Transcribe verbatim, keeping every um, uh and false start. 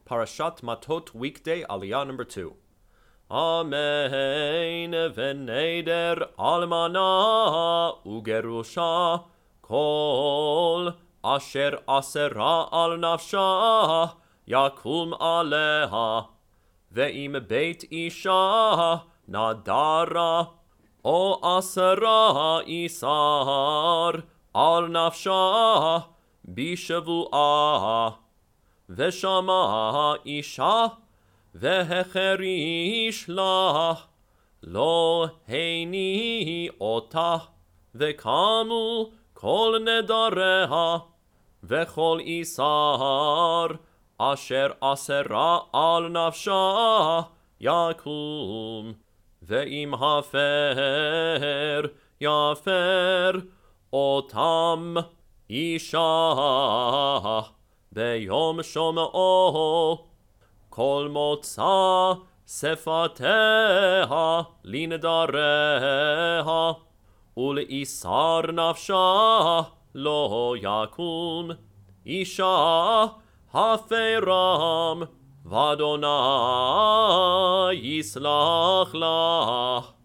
Parashat Matot, weekday, Aliyah number two. Amen v'neder almana ugerusha kol asher asera al nafsha yakum aleha ve'im beit isha nadara o asera isar al nafsha bishavu'ah ve'shama isha והחריש לה, לא הני אותה, וקמו כל נדריה, וכל איסר, אשר אסרה על נפשה, יקום, ואם הפר, יפר אותם אישה, ביום שומעו, כל מוצא שפתיה לנדריה, ולאיסר נפשה לא יקום, אישה הפרם, ואדוני יסלח לה.